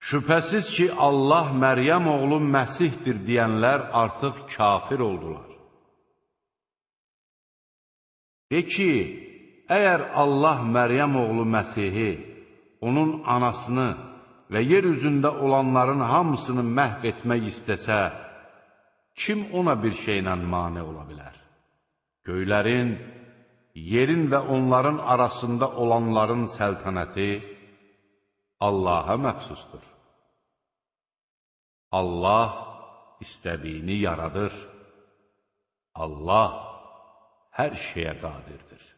Şübhəsiz ki, Allah Məryəm oğlu Məsihdir deyənlər artıq kafir oldular. De ki, əgər Allah Məryəm oğlu Məsihi, onun anasını və yer üzündə olanların hamısını məhv etmək istəsə, kim ona bir şeylə mane ola bilər? Göylərin, yerin və onların arasında olanların səltənəti Allaha məxsusdur. Allah istədiyini yaradır. Allah hər şeyə qadirdir.